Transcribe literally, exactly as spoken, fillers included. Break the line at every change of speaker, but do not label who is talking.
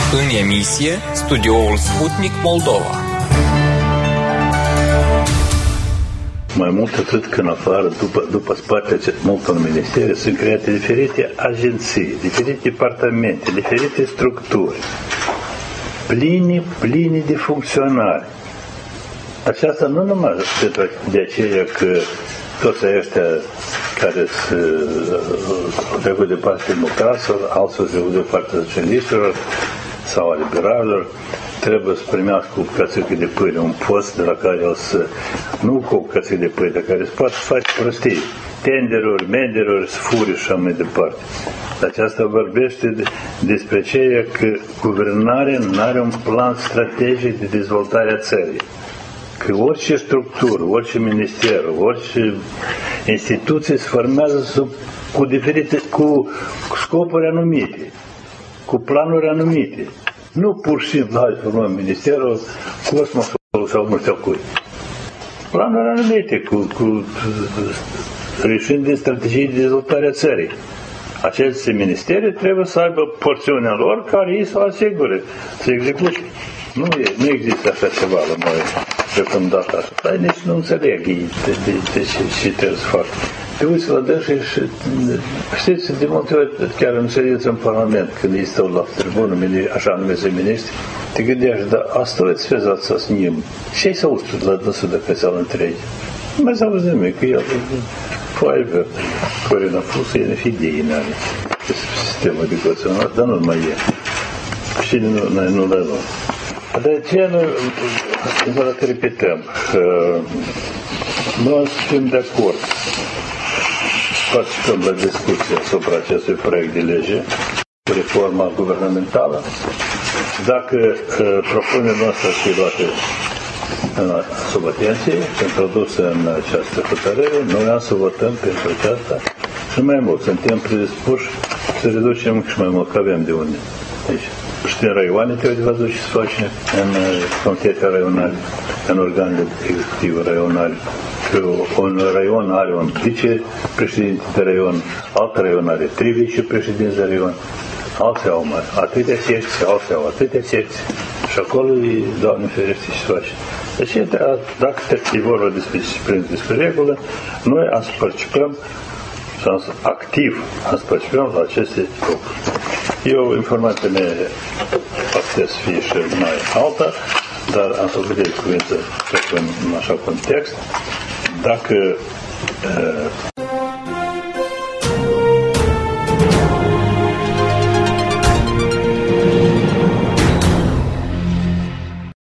În emisie, studioul Sputnik Moldova.
Mai mult atât că în afară, după, după spatele multor ministeri, sunt create diferite agenții, diferite departamente, diferite structuri, pline, pline de funcționari. Aceasta nu numai de aceea că toți ăștia care au trecut de partea democraților, alții au de partea socialiștilor sau a liberalilor, trebuie să primească cu bucățică de pâine un post de la care o să, nu cu bucățică de pâine, care se poate face prostii, tenderuri, menderuri, sfuri și așa mai departe. Aceasta vorbește de, despre ceea că guvernarea nu are un plan strategic de dezvoltare a țării. Că orice structură, orice minister, orice instituție se formează sub, cu diferite, cu scopuri anumite, cu planuri anumite. Nu pur și simplu, hai să formăm Ministerul Cosmosului sau nu știu cui. Planuri anumite, cu, cu reșind din strategii de dezvoltare a țării. Aceste ministere trebuie să aibă porțiunea lor care ei să o asigure, să execute. Nu, e, nu există așa ceva la noi deocamdată așa. Dar nici nu înțeleg ei de, de, de ce, ce trebuie să facă. Te uiți la dânsă și știți, de multe ori, chiar în ședință în Parlament, când ei stau la tribună, așa numiți miniștri, te gândești, dar asta îți fezat să snim. Ce ai să auzit la dânsă de pe țeală întregi? Nu mai s-a auzit nimic, că el foaie verde, Corina Fusă, e nefi de ei n-are sistemul educațional, dar nu mai e. Și nu, noi nu le luăm. De aceea noi, încă că repetăm, noi suntem de acord, participăm la discuție asupra acestui proiect de lege, reforma guvernamentală. Dacă uh, propunerea noastră ar fi luate sub atenție, introdusă în această hotărâre, noi am să votăm pentru aceasta și mai mult. Suntem predispuși să reducem și mai mult, că avem de unde. Deci, și din raioane trebuie de văzut și să face în comitete raionale, în organele executive raionale. Că un raion are un vicepreședinte de raion, alt raion are trei vicepreședinți de raion, alții au mai atâtea secții, alții au atâtea secții. Și acolo e, Doamne ferește, și se face. Deci, dacă e vorba despre disciplină, despre regulă, noi am să participăm, activ am să participăm la aceste lucruri. Eu, informația mea poate să fie și mai alta, dar am să vedem cuvinte în așa context. Dacă uh,